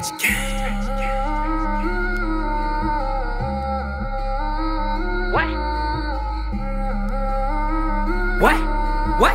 Scratch Gang. What? What? What?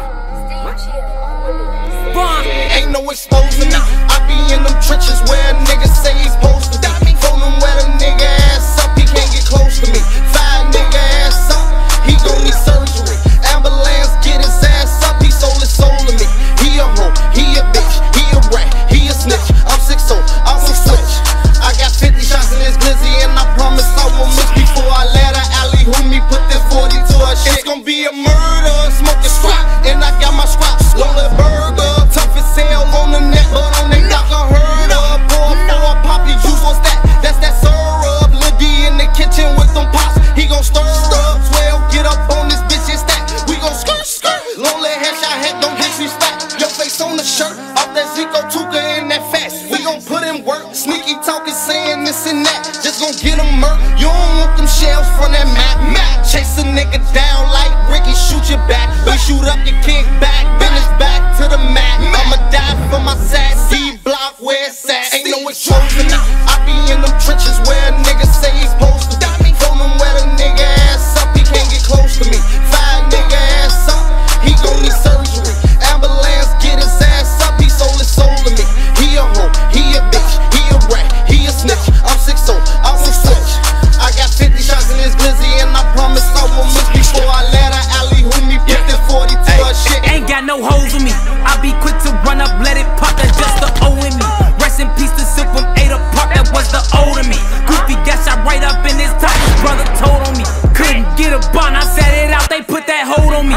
Ain't no exposing me. I be in them trenches where a nigga say he's supposed to be. Phone him where the nigga ass up, he can't get close to me. Fire nigga ass up, he gon' need surgery. Ambulance get his ass up, he sold his soul to me. He a hoe, he a bitch, he a rat, he a snitch. I'm 6'0", I won't switch. I got 50 shots in this glizzy and I promise I won't miss before I let her alley who me put this 40 to her shit. It's gon' be a murder, smoking strap, and I got my scraps. Lola burger, tough as hell on the neck, but on the knock I heard of. Pour for a poppy juice, what's that? That's that syrup. Lil D in the kitchen with them pops, he gon' stir up. 12, get up on this bitch and stack. We gon' skirt, skirt. Lonely headshot head, don't disrespect. Your face on the shirt, off that Zico Tuka in that fast. We gon' put in work, sneaky talking, saying this and that. Just gon' get him murk. You don't want them shells from that map. Chase a nigga down like Ricky, shoot your back. We shoot up your kick back, bend his back to the mat. I'ma die for my sad D block where it's at. Ain't no exposing me. I be in them trenches where a nigga say he's supposed to be. Phone him where the nigga ass up, he can't get close to me. Fire nigga ass up, he gon' need surgery. Ambulance get his ass up, he sold his soul to me. He a hoe, he a bitch, he a rat, he a snitch. I'm 6'0", I won't switch. I got 50 shots in this glizzy and I promise I won't miss before I let her alley who me put this 40 to her shit. Ain't got no holes in me. I be quick to run up, let it pop. That's just the O in me. Rest in peace to Silk from Ada Park. That was the O to me. Goofy got shot right up in his top. His brother told on me. Couldn't get a bond. I set it out. They put that hold on me.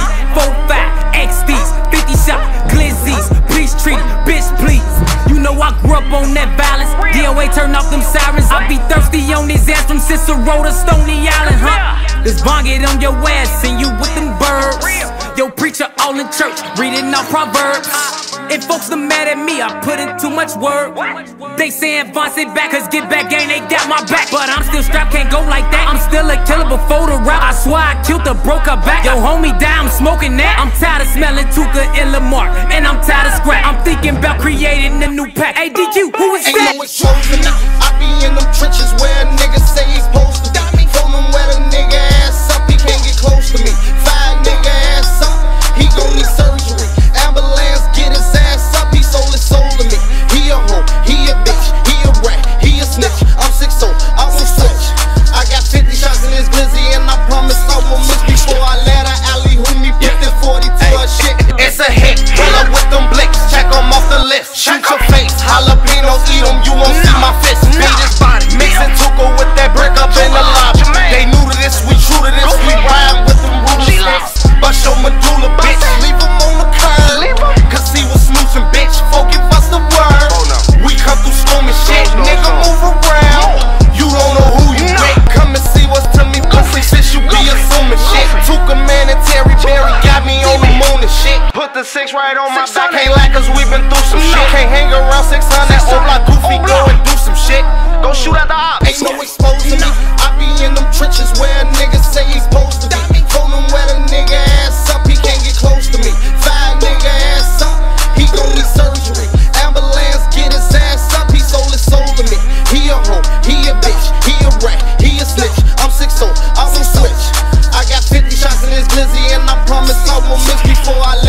4-5 XDs, 50 shot glizzies. Please treat it, bitch please. You know I grew up on that violence. DOA turn off them sirens. I be thirsty on these ass from Cicero to Stony Island, huh? This bong get on your ass and you with them birds. Yo, preacher all in church, reading off Proverbs. If folks are mad at me, I put in too much work. They saying Von sit back, cause get back gang, they got my back. But I'm still strapped, can't go like that. I'm still a killer before the rap. I swear I killed her, broke her back. Yo, homie die, I'm smoking that. I'm tired of smelling Tuka and Lamar, and I'm tired of scrap. I'm thinking about creating a new pack. Hey, DQ, who is that? Ain't no exposing me. I be in them trenches where a nigga say he's supposed to be. Phone him where the nigga ass up, he can't get close to me. Fire nigga ass up, he gon' need surgery. Ambulance get his ass up, he sold his soul to me. He a hoe, he a bitch, he a rat, he a snitch. I'm 6'0", I won't switch. I got 50 shots in this glizzy and I promise I won't miss before I let her alley who me put this 40 to her shit. It's a hit, pull up with them blicks, check them off the list. Shoot your face, jalapenos, eat them, you won't see my fist. Beat his body, mixing Tuka with that brick up in the lobby. They new to this, we true to this, we ride with them ruler sticks. Bust your medulla, bitch, leave him on the curb. Cause he was snoozing, bitch, folk give us the word. We come through storming shit, nigga move around. You don't know who you make, come and see what's to me, pussy, since you be assuming shit. Tuka man and Terry Berry got me on the moon and shit. Put the 6 right on my back, can't lie cause we been through some shit. Can't hang around 600, old block goofy, go and do some shit. Go shoot at the ops. Ain't no exposing me. I be in them trenches where a nigga say he's supposed to be. Phone him where the nigga ass up, he can't get close to me. Fire nigga ass up, he gon' need surgery. Ambulance get his ass up, he sold his soul to me. He a hoe, he a bitch, he a rat, he a snitch. I'm 6'0", I won't switch. I got 50 shots in this glizzy and I promise I won't miss before I